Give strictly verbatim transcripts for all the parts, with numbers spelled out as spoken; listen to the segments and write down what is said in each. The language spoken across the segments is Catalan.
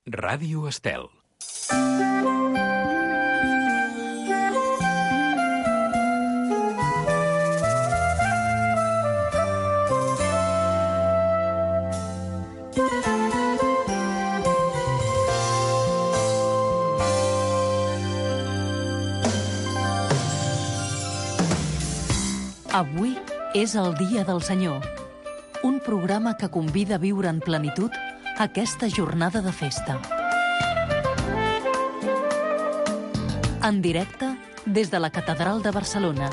Ràdio Estel. Avui és el Dia del Senyor, un programa que convida a viure en plenitud aquesta jornada de festa. En directe des de la Catedral de Barcelona.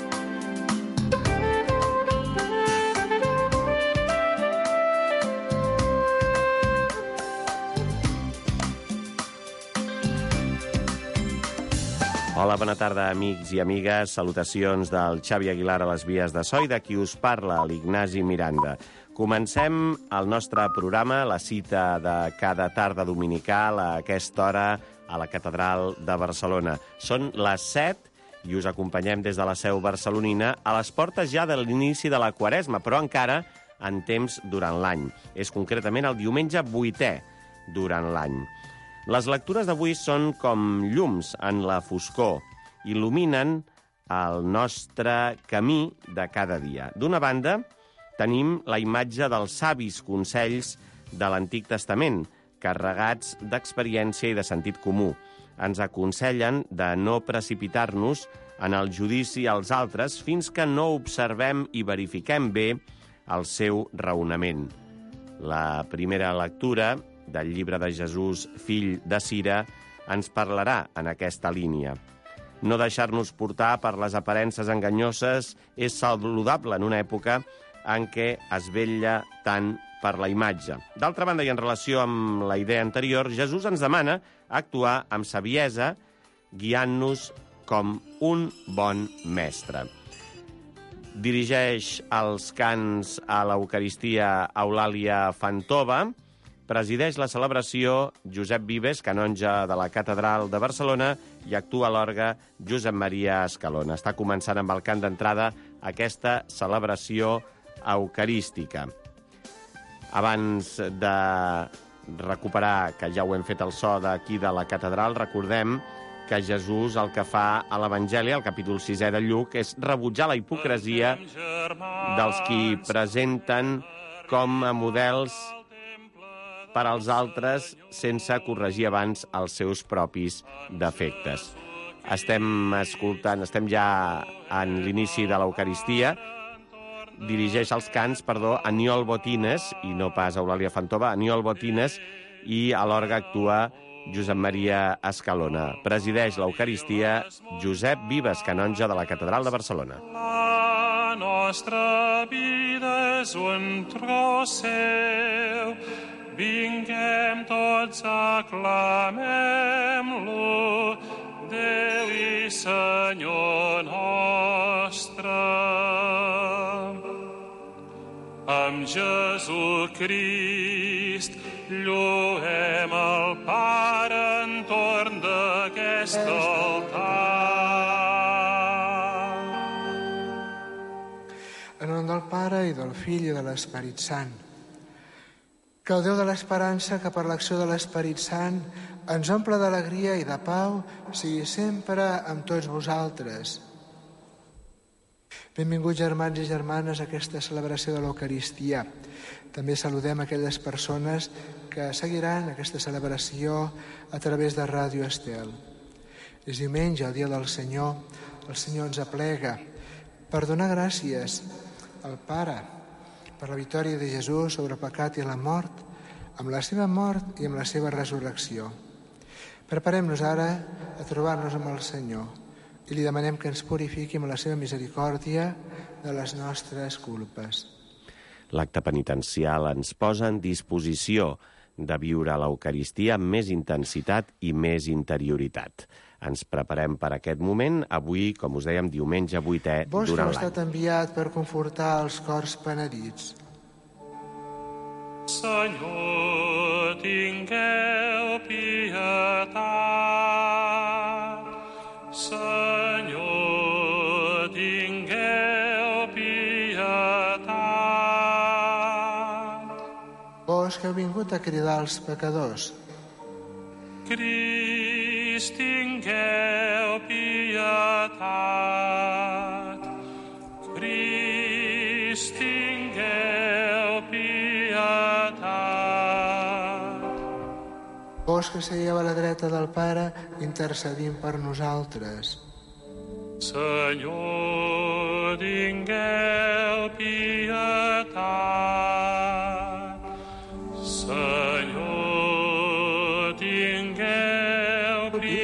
Hola, bona tarda, amics i amigues. Salutacions del Xavi Aguilar a les vies de so i de qui us parla, l'Ignasi Miranda. Comencem el nostre programa, la cita de cada tarda dominical a aquesta hora a la Catedral de Barcelona. Són les set i us acompanyem des de la seu barcelonina a les portes ja de l'inici de la Quaresma, però encara en temps durant l'any. És concretament el diumenge vuitè durant l'any. Les lectures d'avui són com llums en la foscor, il·luminen el nostre camí de cada dia. D'una banda, tenim la imatge dels savis consells de l'Antic Testament, carregats d'experiència i de sentit comú. Ens aconsellen de no precipitar-nos en el judici als altres fins que no observem i verifiquem bé el seu raonament. La primera lectura del llibre de Jesús, fill de Cira, ens parlarà en aquesta línia. No deixar-nos portar per les aparences enganyoses és saludable en una època en què es vetlla tant per la imatge. D'altra banda, i en relació amb la idea anterior, Jesús ens demana actuar amb saviesa, guiant-nos com un bon mestre. Dirigeix els cants a l'Eucaristia Eulàlia Fantova, presideix la celebració Josep Vives, canonge de la Catedral de Barcelona, i actua a l'orgue Josep Maria Escalona. Està començant amb el cant d'entrada aquesta celebració eucarística. Abans de recuperar, que ja ho hem fet el so d'aquí de la Catedral, recordem que Jesús el que fa a l'Evangeli, al capítol sisè de Lluc, és rebutjar la hipocresia dels qui presenten com a models per als altres sense corregir abans els seus propis defectes. Estem escoltant, estem ja en l'inici de l'Eucaristia. Dirigeix els cants, perdó, Aniol Botines, i no pas Eulàlia Fantova, Aniol Botines, i a l'orgue actua Josep Maria Escalona. Presideix l'Eucaristia Josep Vives, canonge de la Catedral de Barcelona. La nostra vida és un tros seu, vinguem tots, aclamem-lo, Déu i Senyor nostre. Amb Jesucrist lloem el Pare entorn d'aquest altar. En nom del Pare i del Fill i de l'Esperit Sant. Que el Déu de l'esperança, que per l'acció de l'Esperit Sant ens omple d'alegria i de pau, sigui sempre amb tots vosaltres. Benvinguts, germans i germanes, a aquesta celebració de l'Eucaristia. També saludem aquelles persones que seguiran aquesta celebració a través de Ràdio Estel. És diumenge, el dia del Senyor. El Senyor ens aplega per donar gràcies al Pare per la victòria de Jesús sobre el pecat i la mort, amb la seva mort i amb la seva resurrecció. Preparem-nos ara a trobar-nos amb el Senyor i li demanem que ens purifiqui amb la seva misericòrdia de les nostres culpes. L'acte penitencial ens posa en disposició de viure l'Eucaristia amb més intensitat i més interioritat. Ens preparem per aquest moment, avui, com us dèiem, diumenge vuitè durant l'any. Vos que heu estat enviat per confortar els cors penedits. Senyor, tingueu pietat. Senyor, tingueu pietat. Vos que heu vingut a cridar als pecadors. Crist, tingueu pietat. Crist, tingueu pietat. Vos que seieu a la dreta del Pare, intercedim per nosaltres. Senyor, tingueu pietat. Senyor, tingueu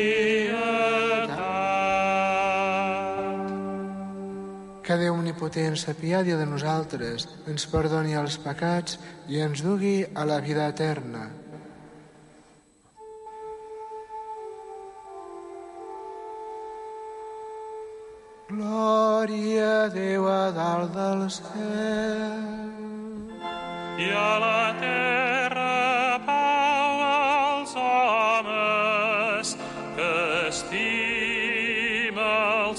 pietat. Que Déu omnipotent s'apiadi de nosaltres, ens perdoni els pecats i ens dugui a la vida eterna. Glòria a Déu a dalt del cel. I a la terra pau als homes que estima el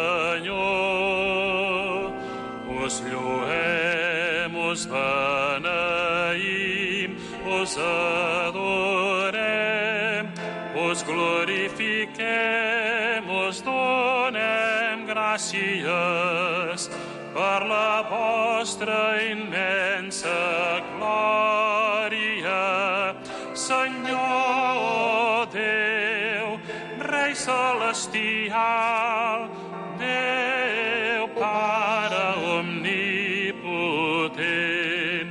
Senyor. Us lloem, us beneïm, us adorem, us glorifiquem, us donem gràcies per la vostra immensa glòria. Senyor Déu, Rei celestial, Déu Pare omnipotent,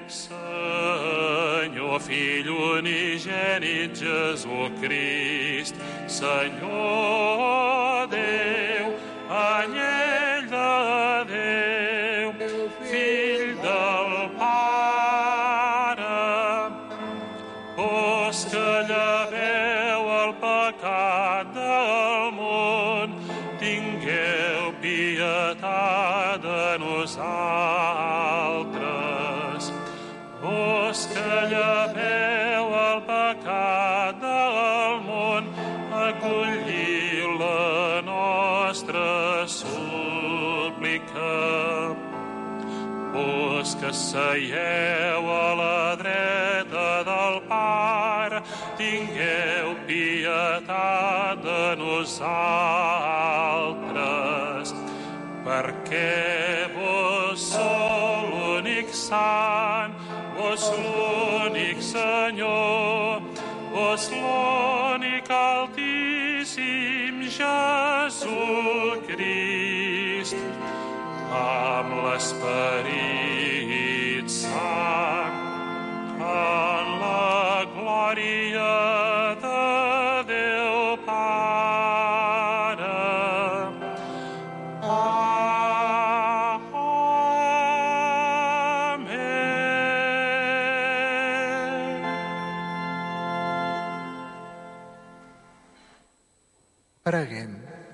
Senyor Fill unigènit Jesucrist, Senyor Déu, anyell de Déu, Fill del Pare, vos que lleveu el pecat del món, tingueu pietat de nosaltres. Vos que lleveu el pecat del món, acolliu la nostra súplica. Vos que seieu a la dreta del Pare, tingueu pietat de nosaltres, perquè vos sou l'únic sant, vos l'únic Senyor, vos l'únic Altíssim Jesucrist, amb l'Esperit Sant, en la glòria de Déu Pare. Amén. Preguem.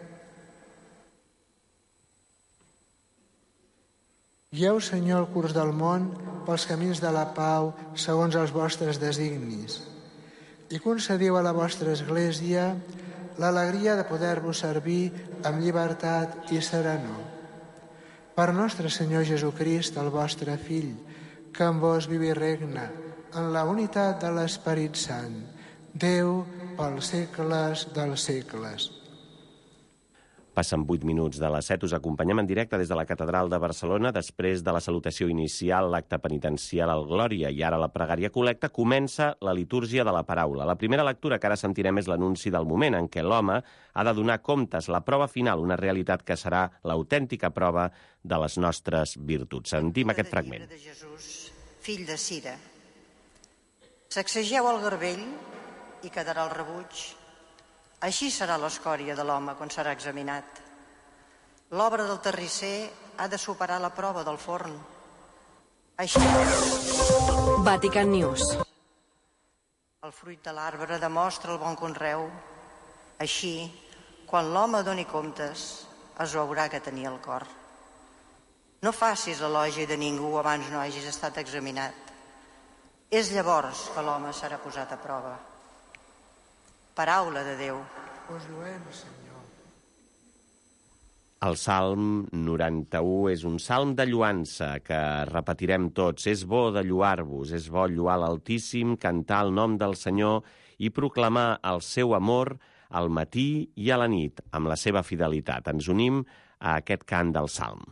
Guieu, Senyor, el curs del món pels camins de la pau segons els vostres designis i concediu a la vostra Església l'alegria de poder-vos servir amb llibertat i serenor. Per nostre Senyor Jesucrist, el vostre Fill, que amb vos viu i regna en la unitat de l'Esperit Sant, Déu pels segles dels segles. Passen vuit minuts de les set. Us acompanyem en directe des de la Catedral de Barcelona. Després de la salutació inicial, l'acte penitencial al Glòria i ara la pregària col·lecta, comença la litúrgia de la paraula. La primera lectura que ara sentirem és l'anunci del moment en què l'home ha de donar comptes, la prova final, una realitat que serà l'autèntica prova de les nostres virtuts. Sentim aquest fragment. De Jesús, fill de Cira. Sacsegeu el garbell i quedarà el rebuig. Així serà l'escòria de l'home quan serà examinat. L'obra del terrisser ha de superar la prova del forn. Així... Vatican News. El fruit de l'arbre demostra el bon conreu. Així, quan l'home doni comptes, es veurà que tenia el cor. No facis elogi de ningú abans no hagis estat examinat. És llavors que l'home serà posat a prova. Paraula de Déu. Us lloem, Senyor. El Salm noranta-u és un salm de lloança que repetirem tots. És bo de lloar-vos, és bo lloar l'Altíssim, cantar el nom del Senyor i proclamar el seu amor al matí i a la nit, amb la seva fidelitat. Ens unim a aquest cant del salm.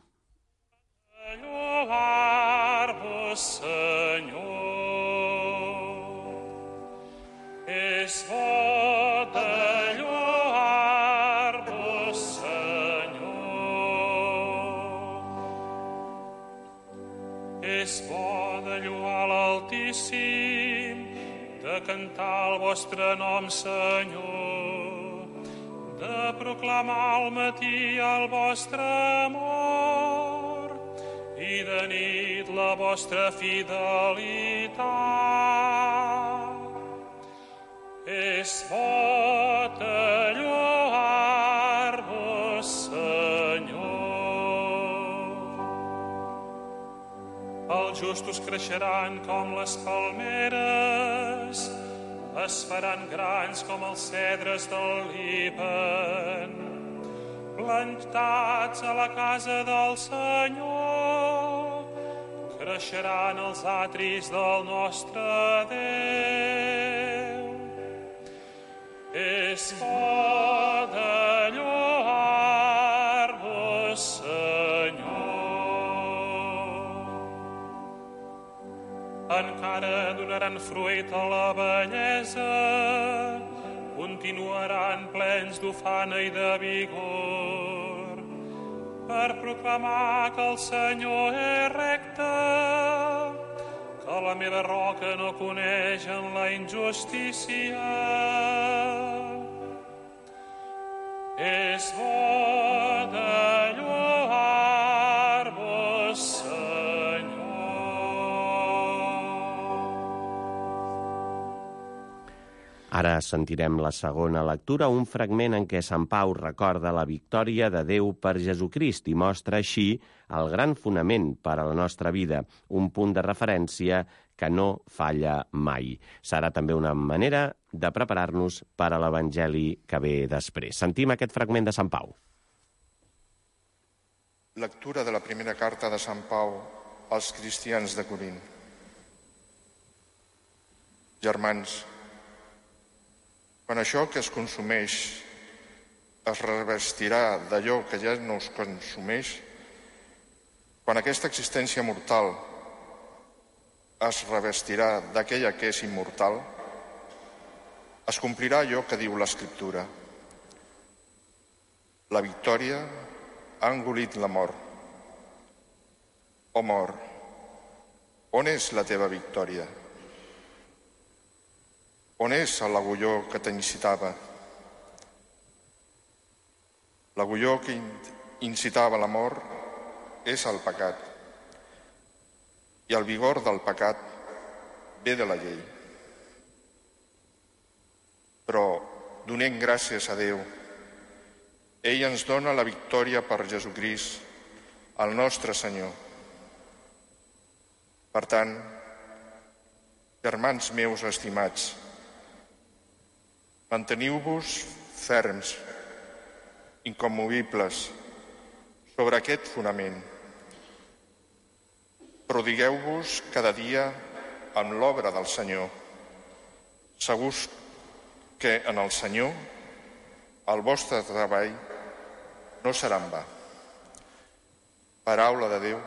Lloar-vos, Senyor, és bo de lloar-vos, Senyor. És bo de lloar l'Altíssim, de cantar el vostre nom, Senyor, de proclamar al matí el vostre amor i de nit la vostra fidelitat. És bo de lloar-vos, Senyor. Els justos creixeran com les palmeres, es faran grans com els cedres del Líban, plantats a la casa del Senyor, creixeran els atris del nostre Déu. És bo de lloar-vos, Senyor. Encara donaran fruit a la bellesa, continuaran plens d'ufana i de vigor, per proclamar que el Senyor és recte, que la meva roca no coneix en la injustícia. És bo de lloar-vos, Senyor. Ara sentirem la segona lectura, un fragment en què Sant Pau recorda la victòria de Déu per Jesucrist i mostra així el gran fonament per a la nostra vida, un punt de referència que no falla mai. Serà també una manera de preparar-nos per a l'Evangeli que ve després. Sentim aquest fragment de Sant Pau. Lectura de la primera carta de Sant Pau als cristians de Corint. Germans, quan això que es consumeix es revestirà d'allò que ja no es consumeix, quan aquesta existència mortal es revestirà d'aquella que és immortal, es complirà allò que diu l'Escriptura. La victòria ha engolit la mort. Oh mort, on és la teva victòria? On és l'agulló que t'incitava? L'agulló que incitava la mort és el pecat, i el vigor del pecat ve de la llei. Però donem gràcies a Déu. Ell ens dona la victòria per Jesucrist, el nostre Senyor. Per tant, germans meus estimats, manteniu-vos ferms, incommovibles, sobre aquest fonament. Prodigueu-vos cada dia amb l'obra del Senyor, segurs que en el Senyor el vostre treball no serà en va. Paraula de Déu.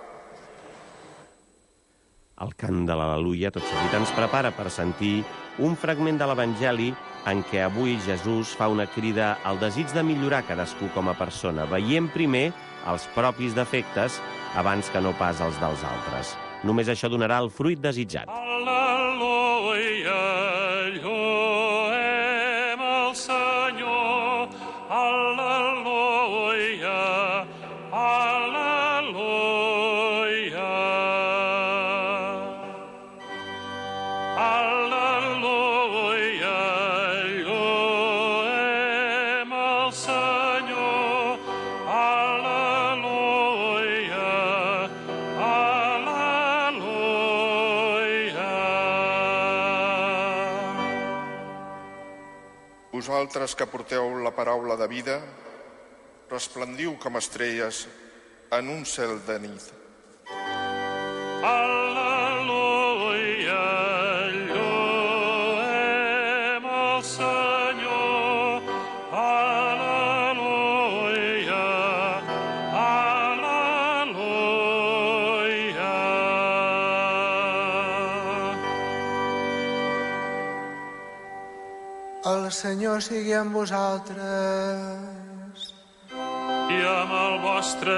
El cant de l'Al·leluia tot seguit ens prepara per sentir un fragment de l'Evangeli en què avui Jesús fa una crida al desig de millorar cadascú com a persona, veient primer els propis defectes abans que no pas els dels altres. Només això donarà el fruit desitjat. Al·leluia, lloem el Senyor. Al·leluia, al·leluia. Al·leluia, lloem el Senyor. Al·leluia, al·leluia. Vosaltres que porteu la paraula de vida, Resplendriu com estrelles en un cel de nit. Al·leluia, lluem el Senyor. Al·leluia, al·leluia. El Senyor sigui amb vosaltres. I amb el vostre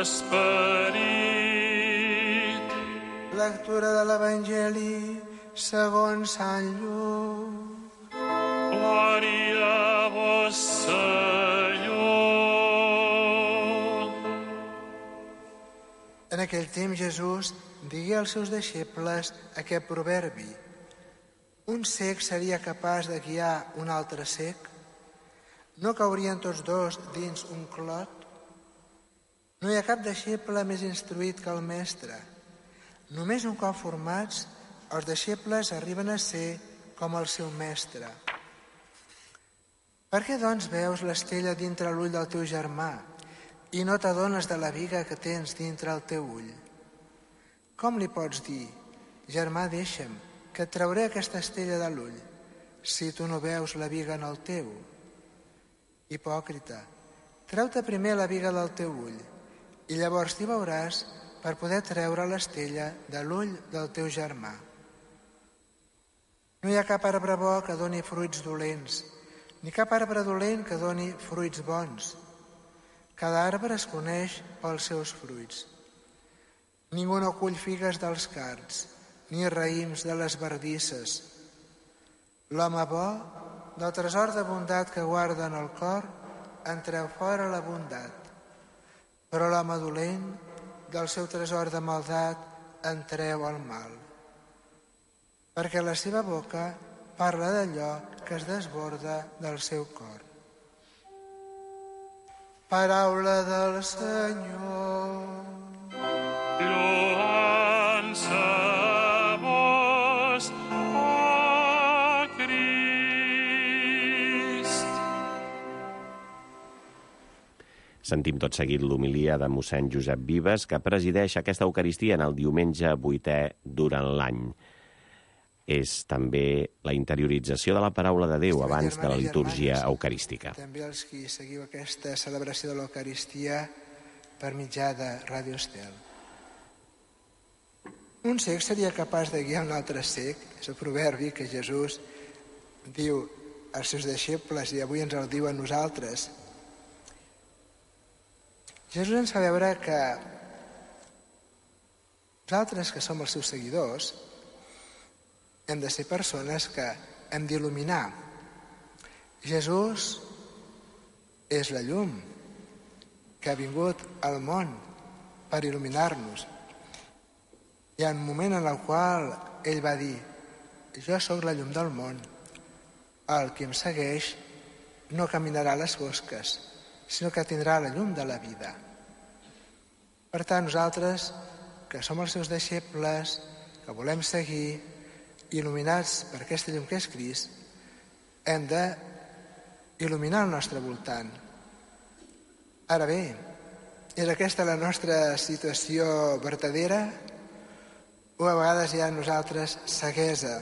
esperit. Lectura de l'Evangeli segons Sant Lluc. Glòria a vos, Senyor. En aquell temps Jesús digué als seus deixebles aquest proverbi: un cec seria capaç de guiar un altre cec? No caurien tots dos dins un clot? No hi ha cap deixeble més instruït que el mestre. Només un cop formats, els deixebles arriben a ser com el seu mestre. Per què, doncs, veus l'estella dintre l'ull del teu germà i no t'adones de la biga que tens dintre el teu ull? Com li pots dir: germà, deixa'm, que et trauré aquesta estella de l'ull, si tu no veus la biga en el teu? Hipòcrita, treu-te primer la biga del teu ull, i llavors t'hi veuràs per poder treure l'estella de l'ull del teu germà. No hi ha cap arbre bo que doni fruits dolents, ni cap arbre dolent que doni fruits bons. Cada arbre es coneix pels seus fruits. Ningú no cull figues dels cards, ni raïms de les bardisses. L'home bo, del tresor de bondat que guarda en el cor, en treu fora la bondat. Però l'home dolent, del seu tresor de maldat, en treu el mal. Perquè la seva boca parla d'allò que es desborda del seu cor. Paraula del Senyor. Lloança a vos, oh Crist. Sentim tot seguit l'homilia de mossèn Josep Vives, que presideix aquesta Eucaristia en el diumenge vuitè durant l'any. És també la interiorització de la paraula de Déu abans de la litúrgia eucarística. També els qui seguiu aquesta celebració de l'Eucaristia per mitjà de Ràdio Estel. Un cec seria capaç de guiar un altre cec. És el proverbi que Jesús diu als seus deixebles i avui ens el diu a nosaltres. Jesús ens fa veure que nosaltres, que som els seus seguidors, hem de ser persones que hem d'il·luminar. Jesús és la llum que ha vingut al món per il·luminar-nos. Hi ha un moment en el qual ell va dir: jo sóc la llum del món, el que em segueix no caminarà a les fosques, sinó que tindrà la llum de la vida. Per tant, nosaltres, que som els seus deixebles, que volem seguir, il·luminats per aquesta llum que és Crist, hem d'il·luminar el nostre voltant. Ara bé, és aquesta la nostra situació vertadera o a vegades hi ha en nosaltres ceguesa?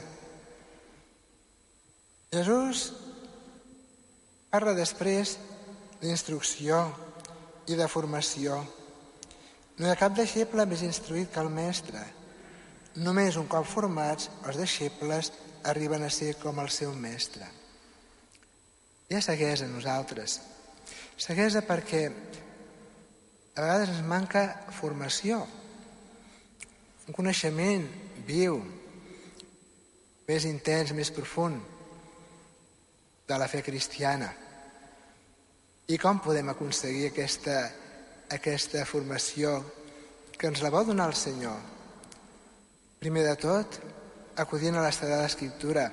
Jesús parla després d'instrucció i de formació. No hi ha cap deixeble més instruït que el mestre. Només un cop formats, els deixebles arriben a ser com el seu mestre. Hi ha ceguesa en nosaltres. Ceguesa perquè a vegades ens manca formació, un coneixement viu, més intens, més profund de la fe cristiana. I com podem aconseguir aquesta, aquesta formació que ens la vol donar el Senyor? Primer de tot, acudint a la Sagrada Escriptura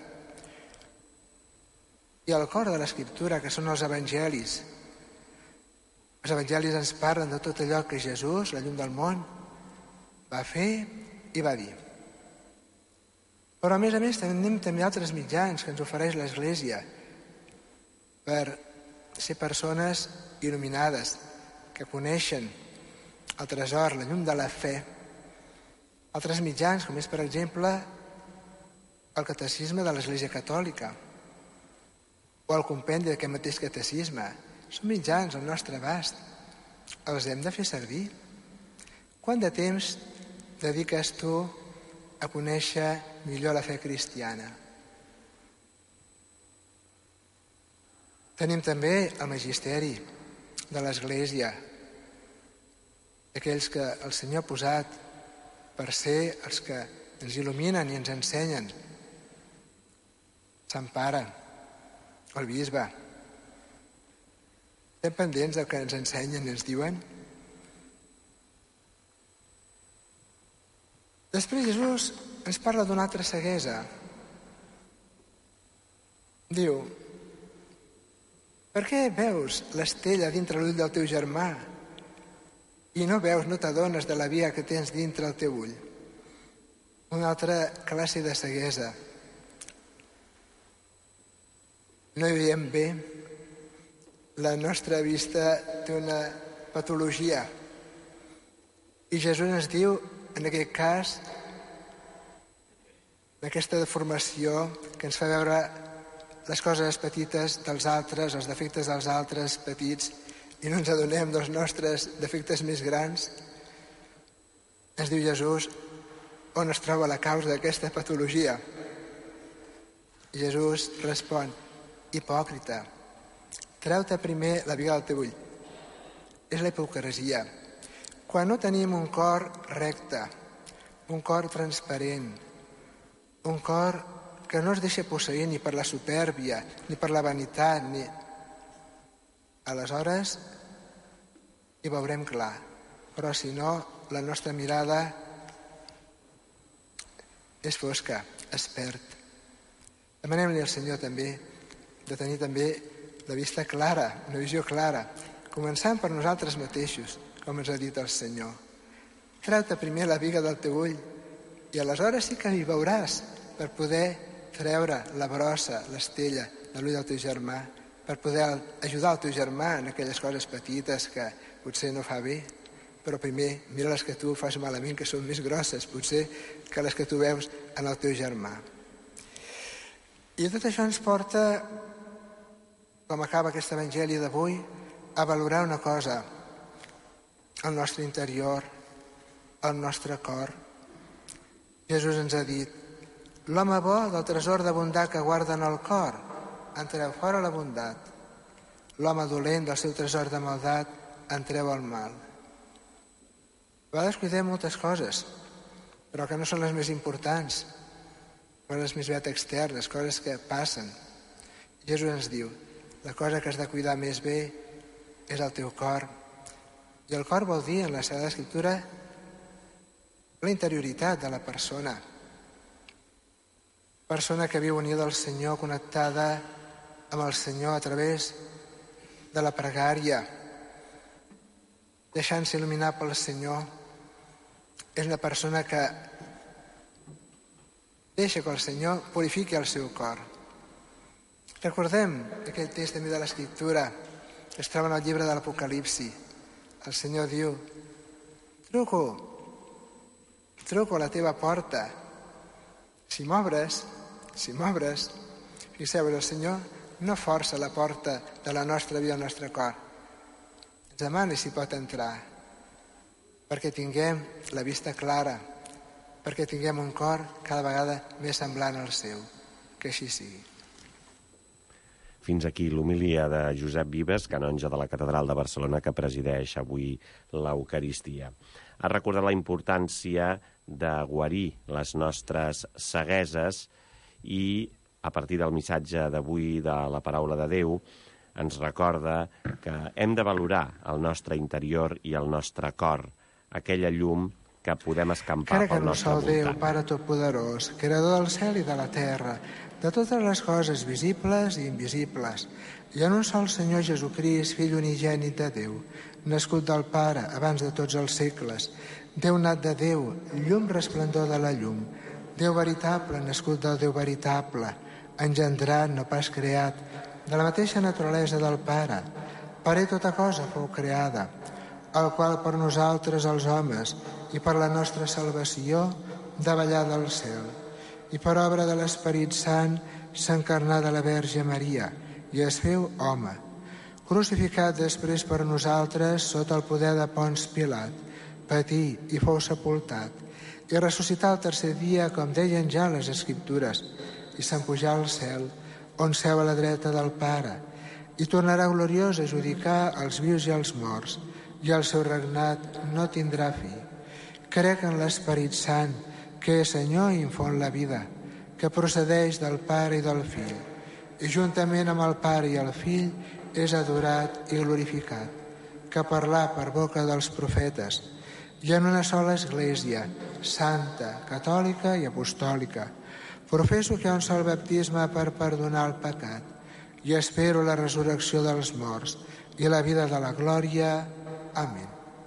i al cor de l'Escriptura, que són els evangelis. Els evangelis ens parlen de tot allò que Jesús, la llum del món, va fer i va dir. Però a més a més tenim també altres mitjans que ens ofereix l'Església per ser persones il·luminades, que coneixen el tresor, la llum de la fe, altres mitjans, com és, per exemple, el catecisme de l'Església Catòlica o el compendi d'aquest mateix catecisme, són mitjans al nostre abast. Els hem de fer servir. Quant de temps dediques tu a conèixer millor la fe cristiana? Tenim també el magisteri de l'Església, aquells que el Senyor ha posat per ser els que ens il·luminen i ens ensenyen. Sant Pare, el bisbe. Estem pendents del que ens ensenyen i ens diuen? Després Jesús ens parla d'una altra ceguesa. Diu: per què veus l'estella dintre l'ull del teu germà i no veus, no t'adones de la via que tens dintre el teu ull? Una altra classe de ceguesa. No hi veiem bé, la nostra vista té una patologia. I Jesús ens diu, en aquest cas, d'aquesta deformació que ens fa veure les coses petites dels altres, els defectes dels altres petits, i no ens adonem dels nostres defectes més grans, ens diu Jesús on es troba la causa d'aquesta patologia. I Jesús respon: hipòcrita, treu-te primer la biga del teu ull. És la hipocresia. Quan no tenim un cor recte, un cor transparent, un cor que no es deixa posseir ni per la supèrbia, ni per la vanitat, ni... aleshores hi veurem clar. Però si no, la nostra mirada és fosca, es perd. Demanem-li al Senyor també de tenir també la vista clara, una visió clara, començant per nosaltres mateixos, com ens ha dit el Senyor. Treu-te primer la biga del teu ull i aleshores sí que hi veuràs per poder treure la brossa, l'estella de l'ull del teu germà, per poder ajudar el teu germà en aquelles coses petites que potser no fa bé, però primer mira les que tu fas malament, que són més grosses potser que les que tu veus en el teu germà. I tot això ens porta, com acaba aquest evangeli d'avui, a valorar una cosa: el nostre interior, el nostre cor. Jesús ens ha dit: l'home bo del tresor de bondat que guarda en el cor en treu fora la bondat. L'home dolent del seu tresor de maldat en treu el mal. A vegades cuidem moltes coses, però que no són les més importants, coses més aviat externes, coses que passen. Jesús ens diu: la cosa que has de cuidar més bé és el teu cor. I el cor vol dir, en la Sagrada Escriptura, la interioritat de la persona. Persona que viu unida al Senyor, connectada amb el Senyor a través de la pregària, deixant-se il·luminar pel Senyor. És una persona que deixa que el Senyor purifiqui el seu cor. Recordem aquell text també de l'Escriptura que es troba en el llibre de l'Apocalipsi. El Senyor diu: truco, truco a la teva porta. Si m'obres, si m'obres, fixeu-vos, el Senyor no força la porta de la nostra vida al nostre cor. Ens demana si pot entrar, perquè tinguem la vista clara, perquè tinguem un cor cada vegada més semblant al seu. Que així sigui. Fins aquí l'homilia de Josep Vives, canonge de la Catedral de Barcelona, que presideix avui l'Eucaristia. Ha recordat la importància de guarir les nostres cegueses i, a partir del missatge d'avui de la Paraula de Déu, ens recorda que hem de valorar el nostre interior i el nostre cor, aquella llum que podem escampar pel nostre voltant. Encara que no sol Déu, Pare Totpoderós, creador del cel i de la terra, de totes les coses visibles i invisibles, hi ha un sol Senyor Jesucrist, Fill unigènit de Déu, nascut del Pare abans de tots els segles, Déu nat de Déu, llum resplendor de la llum, Déu veritable, nascut del Déu veritable, engendrat, no pas creat, de la mateixa naturalesa del Pare. Per ell tota cosa fou creada. el qual per nosaltres els homes i per la nostra salvació davallà del cel, i per obra de l'Esperit Sant s'encarnà de la Verge Maria i es feu home, crucificat després per nosaltres sota el poder de Pons Pilat, patí i fou sepultat, i ressuscità el tercer dia, com deien ja les Escriptures, i se'n pujà al cel, on seu a la dreta del Pare, i tornarà gloriós a judicar els vius i els morts, i el seu regnat no tindrà fi. Crec en l'Esperit Sant, que és Senyor i infon la vida, que procedeix del Pare i del Fill, i juntament amb el Pare i el Fill és adorat i glorificat, que parlà per boca dels profetes, i en una sola Església, santa, catòlica i apostòlica. Professo que hi ha un sol baptisme per perdonar el pecat, i espero la resurrecció dels morts i la vida de la glòria. Amén.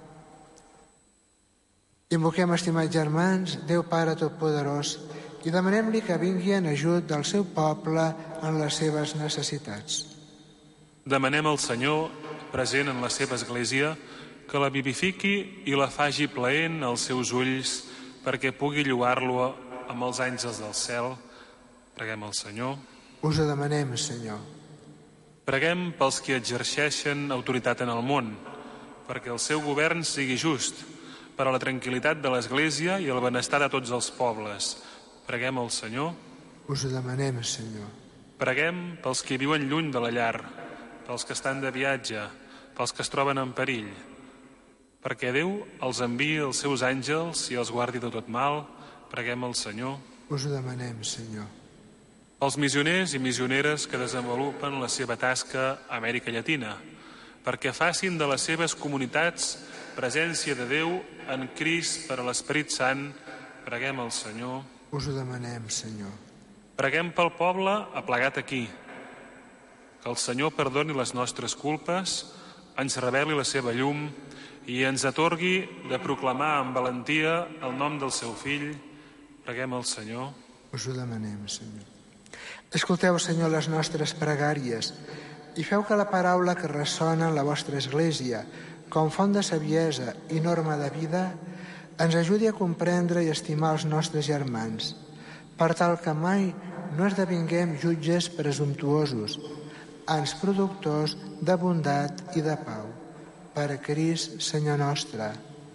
Invoquem, estimats germans, Déu Pare Totpoderós, i demanem-li que vingui en ajut del seu poble en les seves necessitats. Demanem al Senyor, present en la seva Església, que la vivifiqui i la faci plaent als seus ulls perquè pugui lloar-lo amb els àngels del cel. Preguem al Senyor. Us ho demanem, Senyor. Preguem pels que exerceixen autoritat en el món, perquè el seu govern sigui just, per a la tranquil·litat de l'Església i el benestar de tots els pobles. Preguem al Senyor. Us ho demanem, Senyor. Preguem pels que viuen lluny de la llar, pels que estan de viatge, pels que es troben en perill, perquè Déu els enviï els seus àngels i els guardi de tot mal. Preguem al Senyor. Us ho demanem, Senyor. Els missioners i missioneres que desenvolupen la seva tasca a Amèrica Llatina, perquè facin de les seves comunitats presència de Déu en Crist per a l'Esperit Sant. Preguem al Senyor. Us ho demanem, Senyor. Preguem pel poble aplegat aquí, que el Senyor perdoni les nostres culpes, ens reveli la seva llum i ens atorgui de proclamar amb valentia el nom del seu fill. Preguem al Senyor. Us ho demanem, Senyor. Escolteu, Senyor, les nostres pregàries i feu que la paraula que ressona en la vostra Església, com font de saviesa i norma de vida, ens ajudi a comprendre i estimar els nostres germans, per tal que mai no esdevinguem jutges presumptuosos, ans productors de bondat i de pau. Per Crist, Senyor nostre.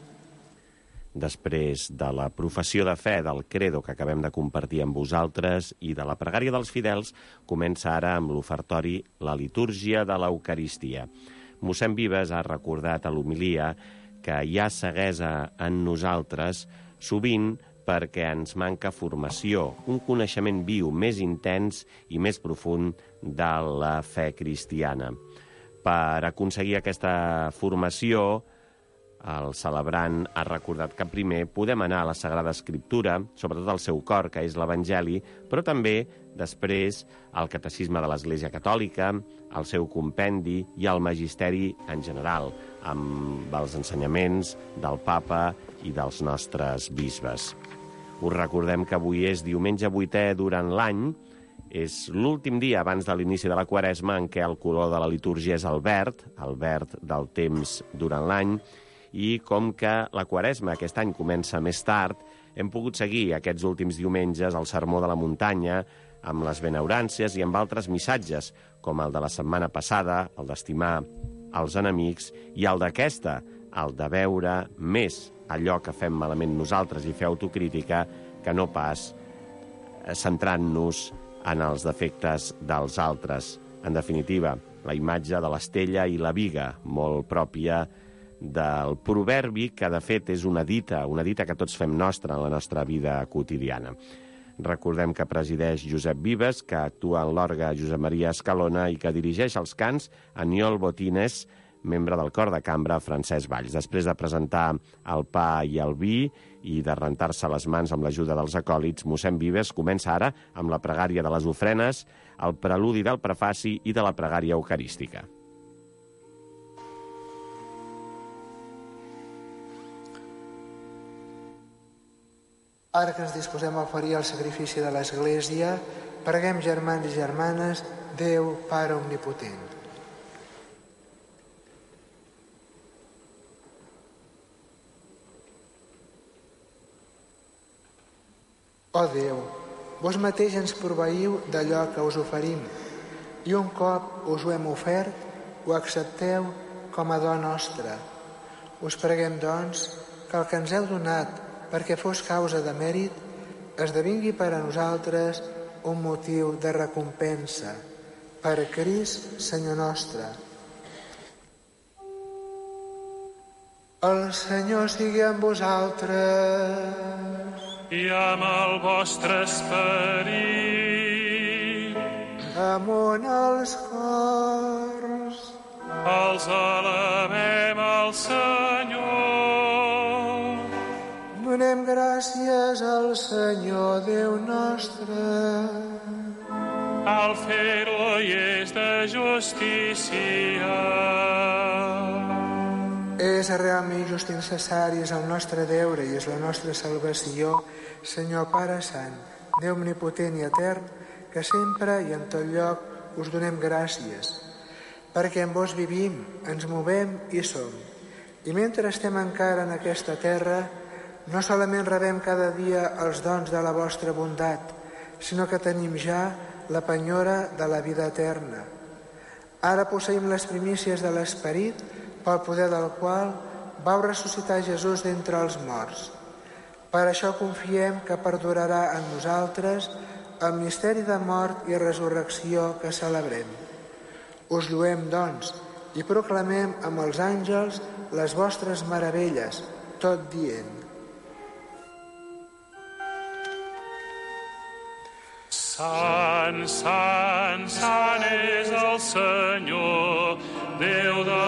Després de la professió de fe del credo que acabem de compartir amb vosaltres i de la pregària dels fidels, comença ara amb l'ofertori la litúrgia de l'Eucaristia. Mossèn Vives ha recordat a l'homilia que hi ha ceguesa en nosaltres sovint perquè ens manca formació, un coneixement viu més intens i més profund de la fe cristiana. Per aconseguir aquesta formació, el celebrant ha recordat que primer podem anar a la Sagrada Escriptura, sobretot al seu cor, que és l'Evangeli, però també després al Catecisme de l'Església Catòlica, al seu compendi i al Magisteri en general, amb els ensenyaments del Papa i dels nostres bisbes. Us recordem que avui és diumenge vuitè durant l'any, és l'últim dia abans de l'inici de la Quaresma en què el color de la litúrgia és el verd, el verd del temps durant l'any, i com que la Quaresma aquest any comença més tard, hem pogut seguir aquests últims diumenges el Sermó de la Muntanya amb les benauràncies i amb altres missatges, com el de la setmana passada, el d'estimar els enemics, i el d'aquesta, el de veure més allò que fem malament nosaltres i fer autocrítica que no pas centrant-nos en els defectes dels altres. En definitiva, la imatge de l'estella i la biga, molt pròpia del proverbi que, de fet, és una dita, una dita que tots fem nostra en la nostra vida quotidiana. Recordem que presideix Josep Vives, que actua en l'orgue Josep Maria Escalona i que dirigeix els cants Aniol Botines, membre del cor de cambra Francesc Valls. Després de presentar el pa i el vi i de rentar-se les mans amb l'ajuda dels acòlits, mossèn Vives comença ara amb la pregària de les ofrenes, el preludi del prefaci i de la pregària eucarística. Ara que ens disposem a oferir el sacrifici de l'Església, preguem, germans i germanes, Déu, Pare Omnipotent. Ó Déu, vos mateix ens proveïu d'allò que us oferim, i un cop us ho hem ofert, ho accepteu com a do nostre. Us preguem, doncs, que el que ens heu donat perquè fos causa de mèrit esdevingui per a nosaltres un motiu de recompensa. Per Crist, Senyor nostre. El Senyor sigui amb vosaltres. I amb el vostre esperit. Amunt els cors. Els elevem al Senyor. Donem gràcies al Senyor Déu nostre. Al fer-ho i és de justícia. És realment just i necessari, és el nostre deure i és la nostra salvació, Senyor Pare Sant, Déu omnipotent i etern, que sempre i en tot lloc us donem gràcies, perquè en vos vivim, ens movem i som. I mentre estem encara en aquesta terra, no solament rebem cada dia els dons de la vostra bondat, sinó que tenim ja la penyora de la vida eterna. Ara posseïm les primícies de l'Esperit, pel poder del qual vau ressuscitar Jesús d'entre els morts. Per això confiem que perdurarà en nosaltres el misteri de mort i resurrecció que celebrem. Us lluem, doncs, i proclamem amb els àngels les vostres meravelles, tot dient: Sant, sant, sant és el Senyor, Déu de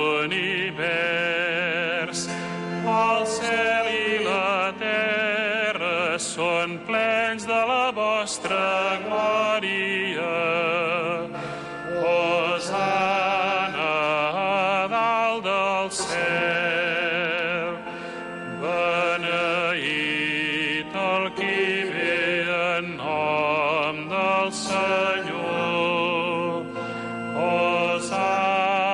l'univers. El cel i la terra són plens de la vostra glòria. Hosana a dalt del cel. Beneït el qui ve en nom del Senyor. Hosana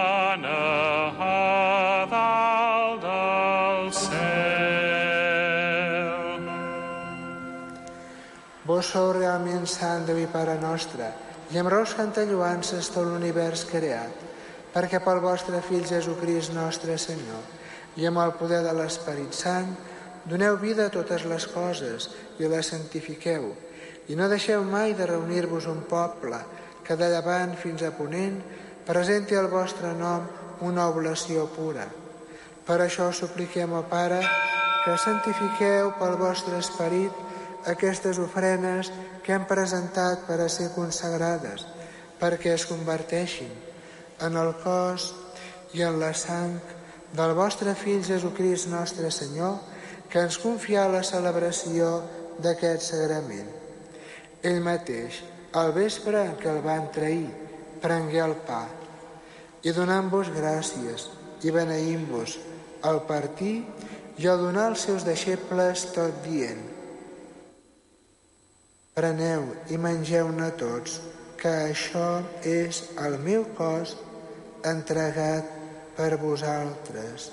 Vos sou realment sant, Déu i Pare nostre, i amb rous canta lloances tot l'univers creat, perquè pel vostre Fill Jesucrist nostre Senyor, i amb el poder de l'Esperit Sant, doneu vida a totes les coses i les santifiqueu, i no deixeu mai de reunir-vos un poble que de llevant fins a ponent presenti al vostre nom una oblació pura. Per això supliquem al Pare que santifiqueu pel vostre Esperit aquestes ofrenes que hem presentat per a ser consagrades, perquè es converteixin en el cos i en la sang del vostre Fill Jesucrist nostre Senyor, que ens confia la celebració d'aquest sagrament. Ell mateix, al vespre en què el van trair, prengué el pa, i donant-vos gràcies i beneint-vos al partir i al donar als seus deixebles tot dient: preneu i mengeu-ne tots, que això és el meu cos entregat per vosaltres.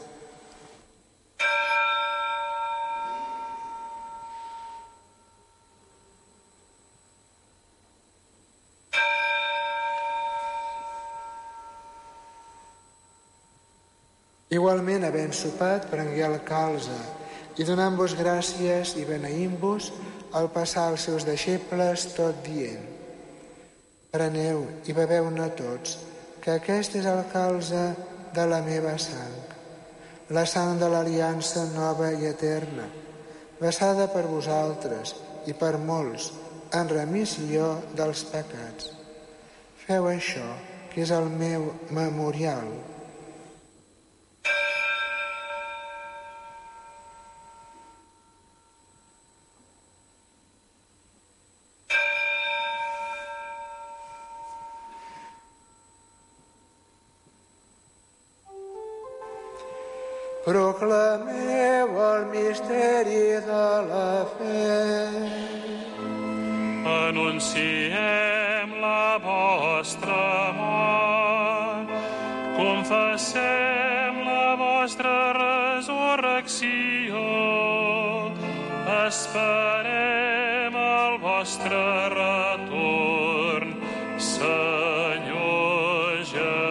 Igualment, havent sopat, prengué el calze i donant-vos gràcies i beneint-vos, al passar als seus deixebles tot dient: preneu i beveu-ne tots, que aquest és el calze de la meva sang, la sang de l'aliança nova i eterna, vessada per vosaltres i per molts en remissió dels pecats. Feu això, que és el meu memorial. Proclameu el misteri de la fe. Anunciem la vostra mort, confessem la vostra resurrecció, esperem nostre retorn, Senyor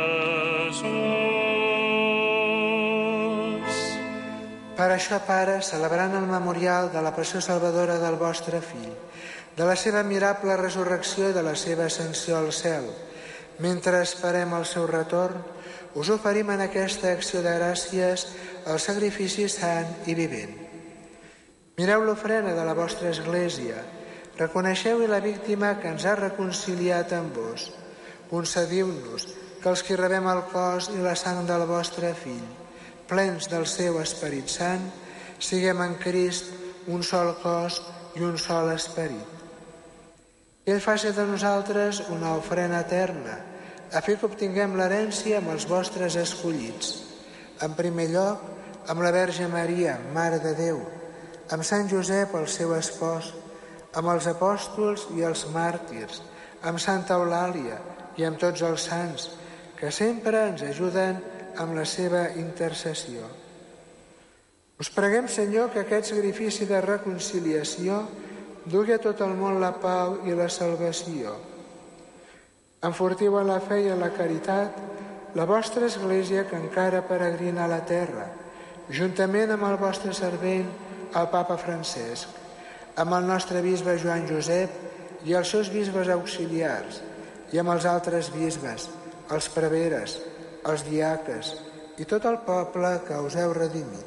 Jesús. Per això, Pare, celebrant el memorial de la passió salvadora del vostre Fill, de la seva admirable resurrecció i de la seva ascensió al cel, mentre esperem el seu retorn, us oferim en aquesta acció de gràcies el sacrifici sant i vivent. Mireu l'ofrena de la vostra Església, reconeixeu-hi la víctima que ens ha reconciliat amb vos. Concediu-nos que els que rebem el cos i la sang del vostre Fill, plens del seu Esperit Sant, siguem en Crist un sol cos i un sol esperit. Que ell faci de nosaltres una ofrena eterna, a fi que obtinguem l'herència amb els vostres escollits. En primer lloc, amb la Verge Maria, Mare de Déu, amb Sant Josep, el seu espòs, amb els apòstols i els màrtirs, amb Santa Eulàlia i amb tots els sants, que sempre ens ajuden amb la seva intercessió. Us preguem, Senyor, que aquest sacrifici de reconciliació dugui a tot el món la pau i la salvació. Enfortiu en la fe i en la caritat la vostra Església que encara peregrina a la terra, juntament amb el vostre servent, el Papa Francesc, amb el nostre bisbe Joan Josep i els seus bisbes auxiliars, i amb els altres bisbes, els preveres, els diaques i tot el poble que us heu redimit.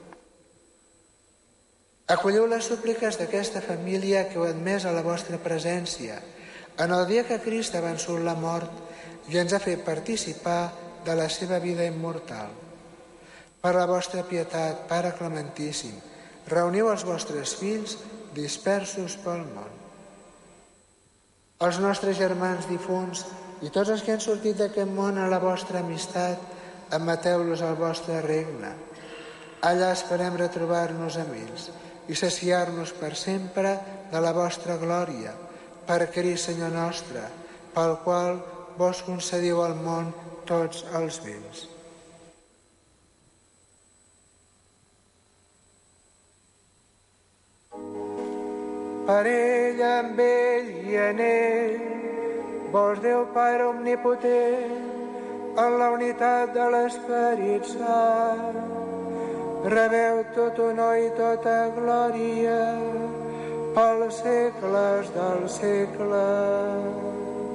Acolliu les súpliques d'aquesta família que heu admès a la vostra presència en el dia que Crist ha vençut la mort i ens ha fet participar de la seva vida immortal. Per la vostra pietat, Pare Clementíssim, reuniu els vostres fills dispersos pel món. Els nostres germans difunts i tots els que han sortit d'aquest món a la vostra amistat, admeteu-los al vostre regne. Allà esperem retrobar-nos amb ells i saciar-nos per sempre de la vostra glòria, per Crist, Senyor nostre, pel qual vos concediu al món tots els béns. Per ell, amb ell i en ell, vos Déu Pare omnipotent, en la unitat de l'Esperit Sant, rebeu tot honor i tota glòria pels segles dels segles.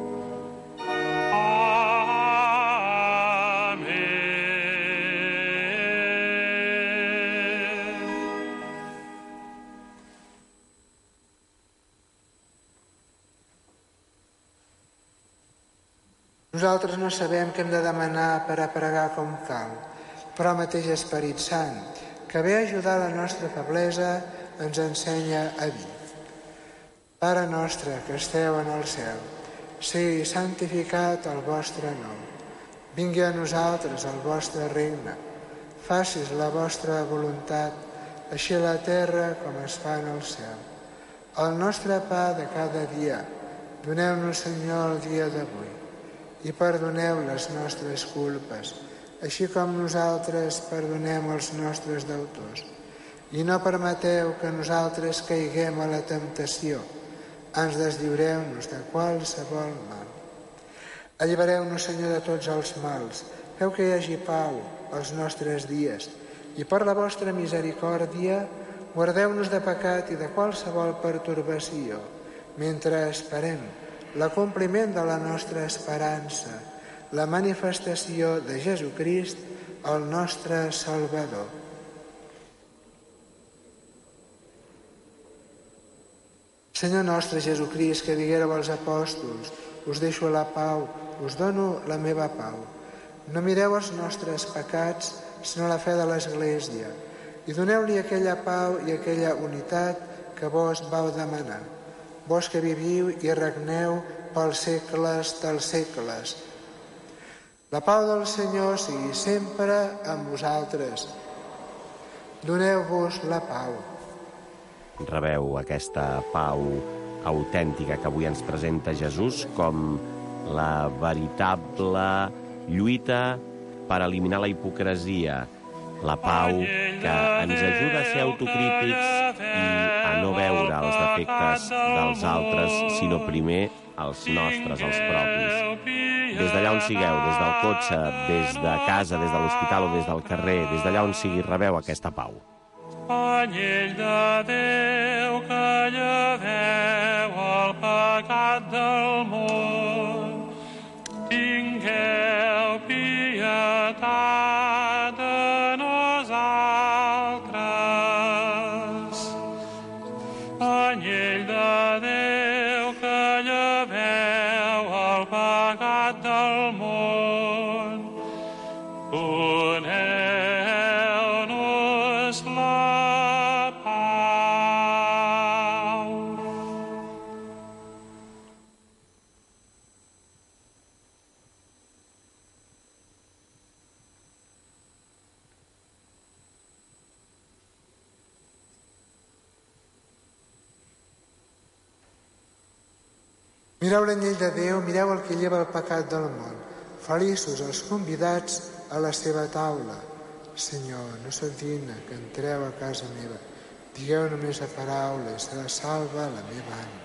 Nosaltres no sabem què hem de demanar per a pregar com cal, però el mateix Esperit Sant, que ve a ajudar la nostra feblesa, ens ensenya a dir. Pare nostre que esteu en el cel, sigui santificat el vostre nom. Vingui a nosaltres el vostre regne. Facis la vostra voluntat, així a la terra com es fa en el cel. El nostre pa de cada dia, doneu-nos, Senyor, el dia d'avui, i perdoneu les nostres culpes, així com nosaltres perdonem els nostres deutors. I no permeteu que nosaltres caiguem a la temptació, ens deslliureu-nos de qualsevol mal. Allibereu-nos, Senyor, de tots els mals, feu que hi hagi pau als nostres dies, i per la vostra misericòrdia guardeu-nos de pecat i de qualsevol pertorbació, mentre esperem l'acompliment de la nostra esperança, la manifestació de Jesucrist, el nostre Salvador. Senyor nostre Jesucrist, que diguéreu als apòstols, us deixo la pau, us dono la meva pau. No mireu els nostres pecats, sinó la fe de l'Església, i doneu-li aquella pau i aquella unitat que vos vau demanar. Vos que viviu i regneu pels segles dels segles. La pau del Senyor sigui sempre amb vosaltres. Doneu-vos la pau. Rebeu aquesta pau autèntica que avui ens presenta Jesús com la veritable lluita per eliminar la hipocresia, la pau que ens ajuda a ser autocrítics i a no veure els defectes dels altres, sinó primer els nostres, els propis. Des d'allà on sigueu, des del cotxe, des de casa, des de l'hospital o des del carrer, des d'allà on sigui, rebeu aquesta pau. Anyell de Déu que lleveu el pecat del món, tingueu pietat de nosaltres. Anyell de Déu que lleveu el pecat del món, doneu-nos la pau. Mireu l'anyell de Déu, mireu el que lleva el pecat del món. Feliços els convidats a la seva taula. Senyor, no sóc digne que entreu a casa meva. Digueu només la paraula i serà salva la meva ànima.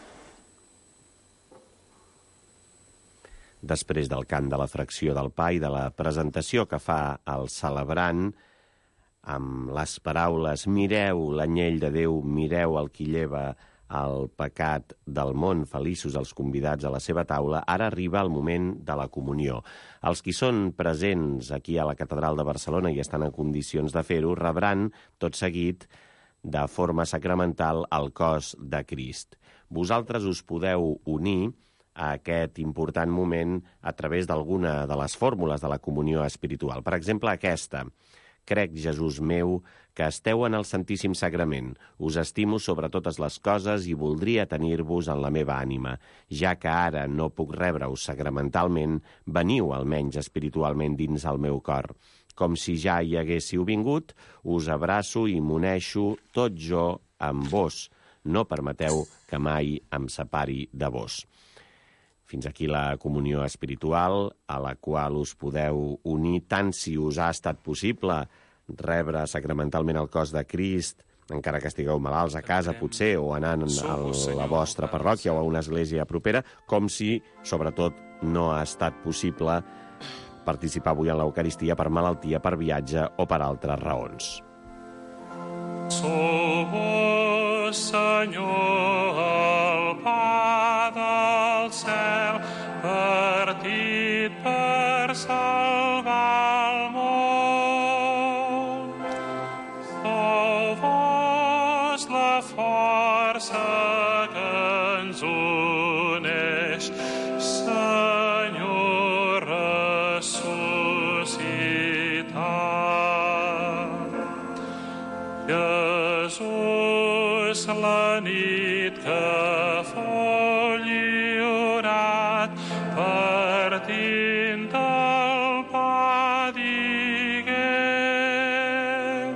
Després del cant de la fracció del pa i de la presentació que fa el celebrant, amb les paraules mireu l'anyell de Déu, mireu el qui lleva el pecat del món, feliços els convidats a la seva taula, ara arriba el moment de la comunió. Els qui són presents aquí a la Catedral de Barcelona i estan en condicions de fer-ho, rebran tot seguit de forma sacramental el cos de Crist. Vosaltres us podeu unir a aquest important moment a través d'alguna de les fórmules de la comunió espiritual. Per exemple, aquesta. Crec, Jesús meu, que esteu en el Santíssim Sagrament. Us estimo sobre totes les coses i voldria tenir-vos en la meva ànima. Ja que ara no puc rebre-us sacramentalment, veniu almenys espiritualment dins el meu cor. Com si ja hi haguéssiu vingut, us abraço i m'uneixo tot jo amb vos. No permeteu que mai em separi de vos. Fins aquí la comunió espiritual, a la qual us podeu unir tant si us ha estat possible rebre sacramentalment el cos de Crist, encara que estigueu malalts a casa, potser, o anant a la vostra parròquia o a una església propera, com si, sobretot, no ha estat possible participar avui en l'Eucaristia per malaltia, per viatge o per altres raons. Sou vos, Senyor, el pa del cel, partit per salvar el món. Sou vos la força que ens uneix, Senyor ressuscitat. Jesús, la nit que fou lliurat, partint del pa digué: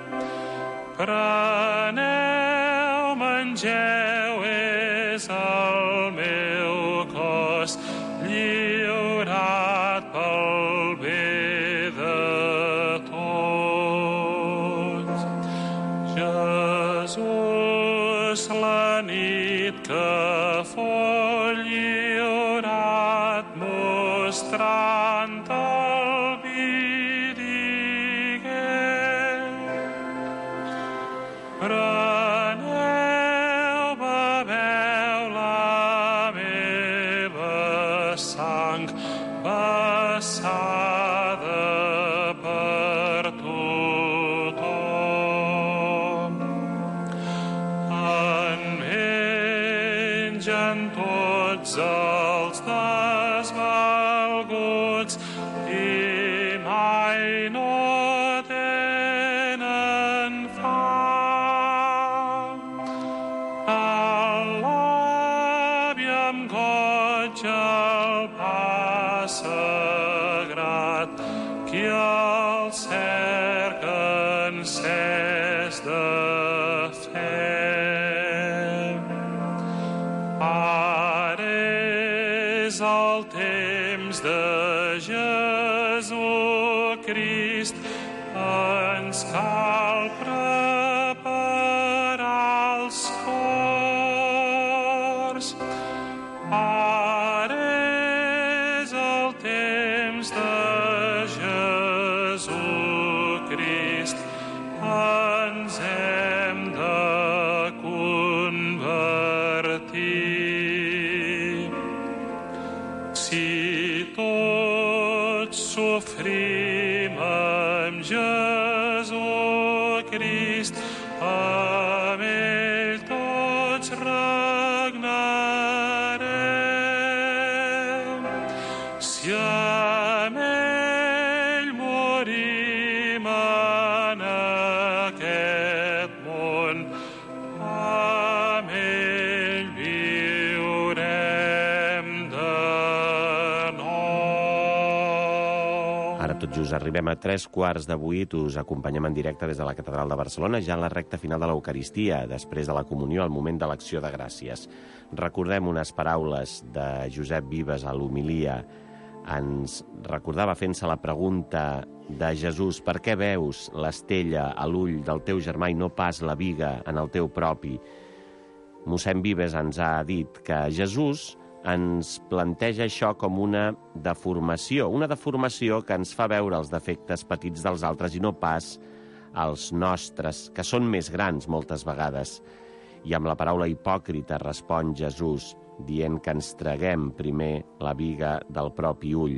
preneu, mengeu, és el meu cos, lliurat pel bé de tots. Jesús, la nit que fou lliurat, mostrant el vi digué: preneu, beveu la meva sang, vessada per tothom. En mengen tots els desvalguts i mai no tenen fam. Alabi amb goig el pa sagrat, qui el cerca encès de fe. Ara és el temps de Jesucrist, ens cal preparar els forts. Ara és el temps de Jesucrist, ens hem de convertir. Si tots sofrim amb Jesucrist, amb ell tots regnarem. Si amb ell morim en aquest món, amb ell viurem de nou. Ara tot just arribem a tres quarts de vuit, us acompanyem en directe des de la Catedral de Barcelona, ja en la recta final de l'Eucaristia, després de la comunió, al moment de l'acció de gràcies. Recordem unes paraules de Josep Vives a l'homilia. Ens recordava fent-se la pregunta de Jesús: per què veus l'estella a l'ull del teu germà i no pas la biga en el teu propi? Mossèn Vives ens ha dit que Jesús ens planteja això com una deformació, una deformació que ens fa veure els defectes petits dels altres i no pas els nostres, que són més grans moltes vegades. I amb la paraula hipòcrita respon Jesús, dient que ens traguem primer la biga del propi ull.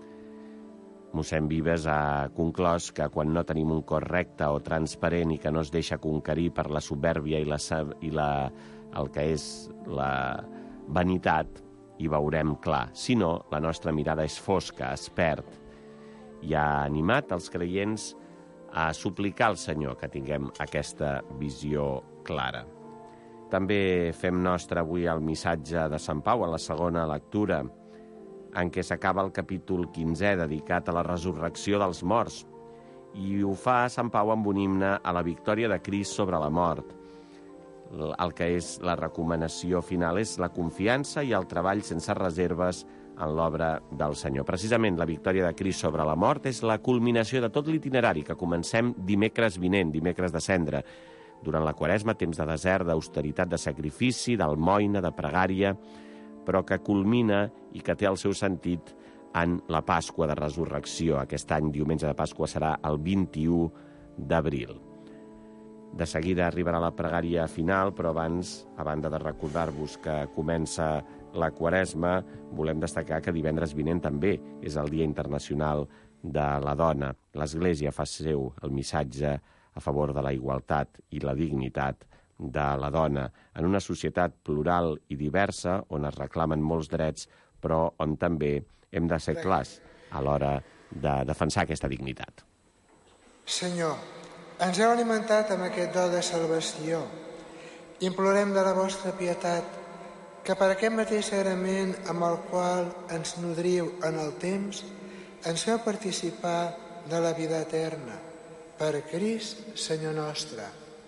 Mossèn Vives ha conclòs que quan no tenim un cor recte o transparent i que no es deixa conquerir per la soberbia i, la, i la, el que és la vanitat, hi veurem clar. Si no, la nostra mirada és fosca, es perd. I ha animat els creients a suplicar al Senyor que tinguem aquesta visió clara. També fem nostre avui el missatge de Sant Pau, en la segona lectura, en què s'acaba el capítol quinzè, dedicat a la resurrecció dels morts. I ho fa Sant Pau amb un himne a la victòria de Crist sobre la mort. El que és la recomanació final és la confiança i el treball sense reserves en l'obra del Senyor. Precisament la victòria de Crist sobre la mort és la culminació de tot l'itinerari que comencem dimecres vinent, dimecres de Cendra, durant la Quaresma, temps de desert, d'austeritat, de sacrifici, d'almoina, de pregària, però que culmina i que té el seu sentit en la Pasqua de Resurrecció. Aquest any, diumenge de Pasqua, serà el vint-i-u d'abril. De seguida arribarà la pregària final, però abans, a banda de recordar-vos que comença la Quaresma, volem destacar que divendres vinent també és el Dia Internacional de la Dona. L'Església fa seu el missatge a favor de la igualtat i la dignitat de la dona en una societat plural i diversa on es reclamen molts drets, però on també hem de ser clars a l'hora de defensar aquesta dignitat. Senyor, ens heu alimentat amb aquest do de salvació. Implorem de la vostra pietat que per aquest mateix sagrament amb el qual ens nodriu en el temps, ens feu participar de la vida eterna. Per Crist, Senyor nostre.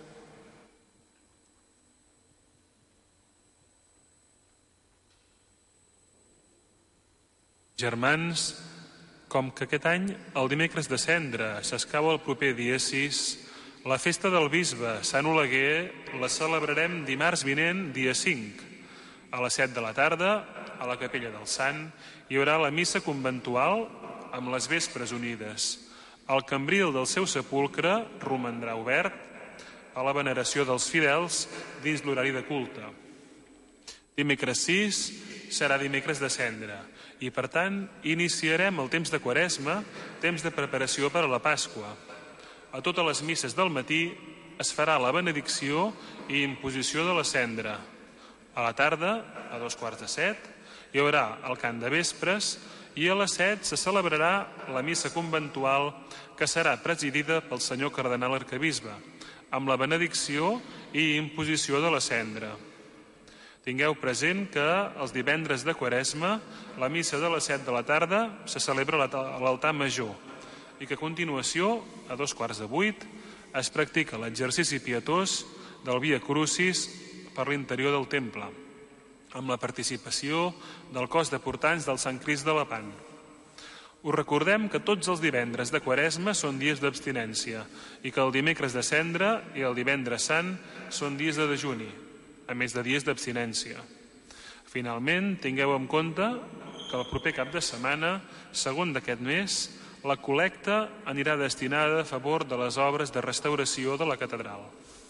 Germans, com que aquest any, el dimecres de Cendra, s'escau el proper dia sis, la festa del bisbe Sant Oleguer la celebrarem dimarts vinent, dia cinc. A les set de la tarda, a la capella del Sant, hi haurà la missa conventual amb les vespres unides. El cambril del seu sepulcre romandrà obert a la veneració dels fidels dins l'horari de culte. Dimecres sis serà dimecres de Cendra i, per tant, iniciarem el temps de Quaresma, temps de preparació per a la Pasqua. A totes les misses del matí es farà la benedicció i imposició de la cendra. A la tarda, a dos quarts de set, hi haurà el cant de vespres i a les set se celebrarà la missa conventual que serà presidida pel senyor cardenal arquebisbe, amb la benedicció i imposició de la cendra. Tingueu present que els divendres de Quaresma la missa de les set de la tarda se celebra a l'altar major i que a continuació, a dos quarts de vuit, es practica l'exercici pietós del Via Crucis per l'interior del temple, amb la participació del cos de portants del Sant Crist de Lepant. Us recordem que tots els divendres de Quaresma són dies d'abstinència i que el dimecres de Cendra i el divendres sant són dies de dejuni. a més de dies d'abstinència. Finalment, tingueu en compte que el proper cap de setmana, segon d'aquest mes, la col·lecta anirà destinada a favor de les obres de restauració de la catedral.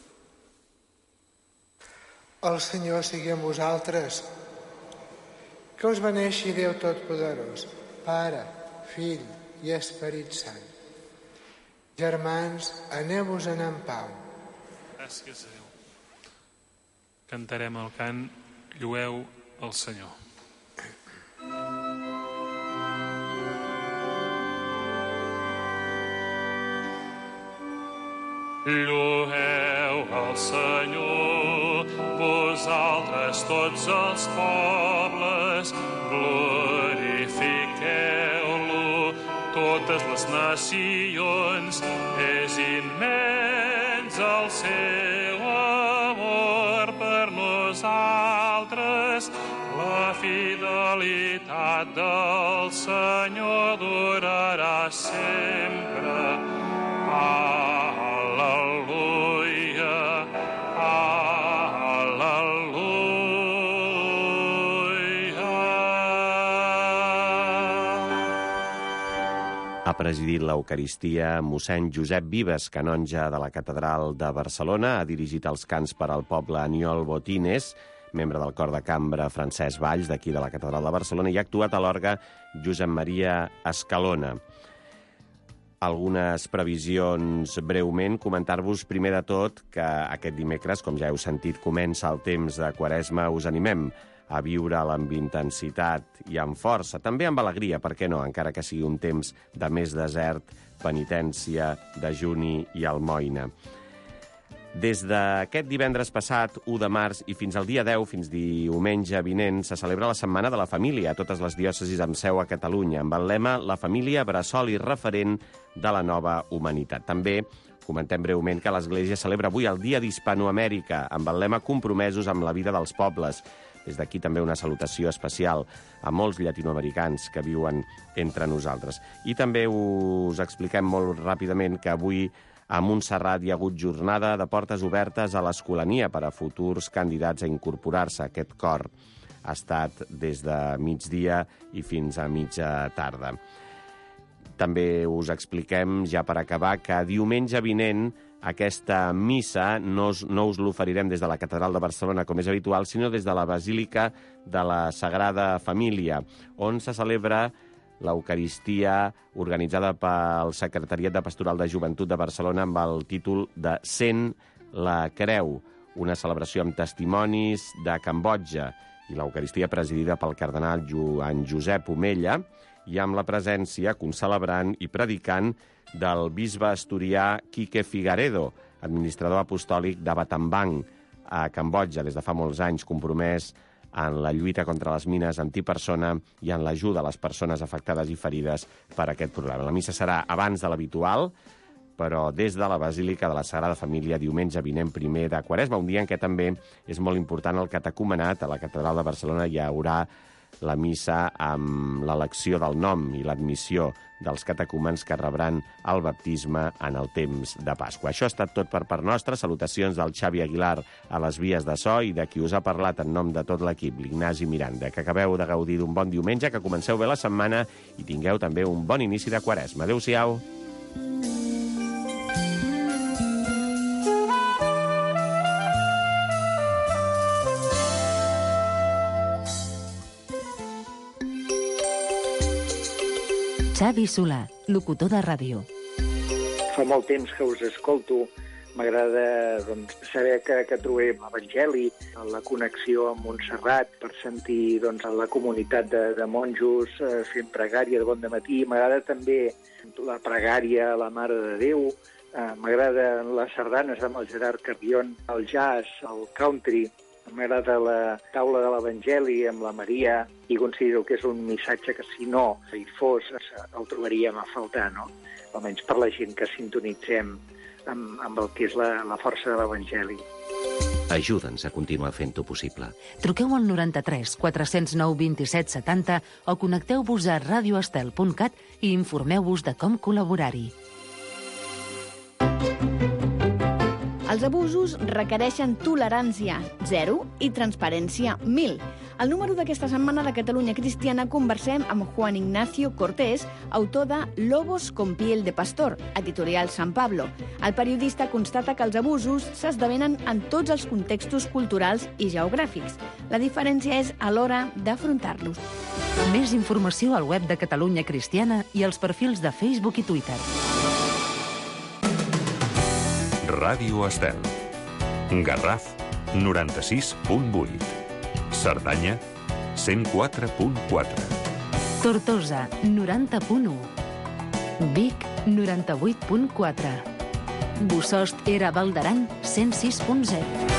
El Senyor sigui amb vosaltres. Que us beneixi Déu Totpoderós, Pare, Fill i Esperit Sant. Germans, aneu-vos-en en pau. Gràcies a Déu. Cantarem el cant Llueu el Senyor. Llueu el Senyor, vosaltres tots els pobles, glorifiqueu-lo, totes les nacions, és immens el seu amor per nosaltres, la fidelitat del Senyor durarà sempre. Al·leluia, al·leluia. Ha presidit l'Eucaristia mossèn Josep Vives, canonge de la Catedral de Barcelona. Ha dirigit els cants per al poble Aniol Botines, membre del cor de cambra Francesc Valls, d'aquí de la Catedral de Barcelona, i ha actuat a l'orgue Josep Maria Escalona. Algunes previsions breument. Comentar-vos primer de tot que aquest dimecres, com ja heu sentit, comença el temps de Quaresma. Us animem a viure amb intensitat i amb força, també amb alegria, per què no, encara que sigui un temps de més desert, penitència, dejuni i almoina. Des d'aquest divendres passat, u de març, i fins al dia deu, fins diumenge vinent, se celebra la Setmana de la Família a totes les diòcesis amb seu a Catalunya, amb el lema La família, bressol i referent de la nova humanitat. També comentem breument que l'Església celebra avui el Dia d'Hispanoamèrica, amb el lema Compromesos amb la vida dels pobles. Des d'aquí també una salutació especial a molts llatinoamericans que viuen entre nosaltres. I també us expliquem molt ràpidament que avui a Montserrat hi ha hagut jornada de portes obertes a l'Escolania per a futurs candidats a incorporar-se a aquest cor. Ha estat des de migdia i fins a mitja tarda. També us expliquem, ja per acabar, que diumenge vinent aquesta missa no us, no us l'oferirem des de la Catedral de Barcelona, com és habitual, sinó des de la Basílica de la Sagrada Família, on se celebra l'Eucaristia organitzada pel Secretariat de Pastoral de Joventut de Barcelona amb el títol de Sent la Creu, una celebració amb testimonis de Cambodja, i l'Eucaristia presidida pel cardenal Joan Josep Omella, i amb la presència, concelebrant i predicant del bisbe asturià Quique Figaredo, administrador apostòlic de Battambang, a Cambodja, des de fa molts anys, compromès en la lluita contra les mines antipersona i en l'ajuda a les persones afectades i ferides per aquest problema. La missa serà abans de l'habitual, però des de la Basílica de la Sagrada Família, diumenge vinent primer de Quaresma, un dia en què també és molt important el catecumenat. A la Catedral de Barcelona hi haurà la missa amb l'elecció del nom i l'admissió dels catecúmens que rebran el baptisme en el temps de Pasqua. Això ha estat tot per part nostra. Salutacions del Xavi Aguilar a les vies de so i de qui us ha parlat en nom de tot l'equip, l'Ignasi Miranda. Que acabeu de gaudir d'un bon diumenge, que comenceu bé la setmana i tingueu també un bon inici de Quaresma. Adéu-siau. Xavi Solà, locutor de ràdio. Fa molt temps que us escolto. M'agrada doncs, saber que, que trobem l'Evangeli, la connexió amb Montserrat, per sentir doncs, la comunitat de, de monjos eh, fent pregària de bon dematí. M'agrada també la pregària a la Mare de Déu. Eh, M'agraden les sardanes amb el Gerard Carrion, el jazz, el country. M'agrada la taula de l'Evangeli amb la Maria i considero que és un missatge que si no hi fos el trobaríem a faltar, no? Almenys per la gent que sintonitzem amb, amb el que és la, la força de l'Evangeli. Ajuda'ns a continuar fent-ho possible. Truqueu al noranta-tres quatre cents nou vint-i-set setanta o connecteu-vos a radioestel punt cat i informeu-vos de com col·laborar-hi. Els abusos requereixen tolerància zero i transparència mil. Al número d'aquesta setmana de Catalunya Cristiana conversem amb Juan Ignacio Cortés, autor de Lobos con piel de pastor, editorial San Pablo. El periodista constata que els abusos s'esdevenen en tots els contextos culturals i geogràfics. La diferència és a l'hora d'afrontar-los. Més informació al web de Catalunya Cristiana i als perfils de Facebook i Twitter. Ràdio Estel. Garraf, noranta-sis punt vuit. Cerdanya, cent quatre punt quatre. Tortosa, noranta punt u. Vic, noranta-vuit punt quatre. Bossòst Era Baldaran, cent sis punt zero.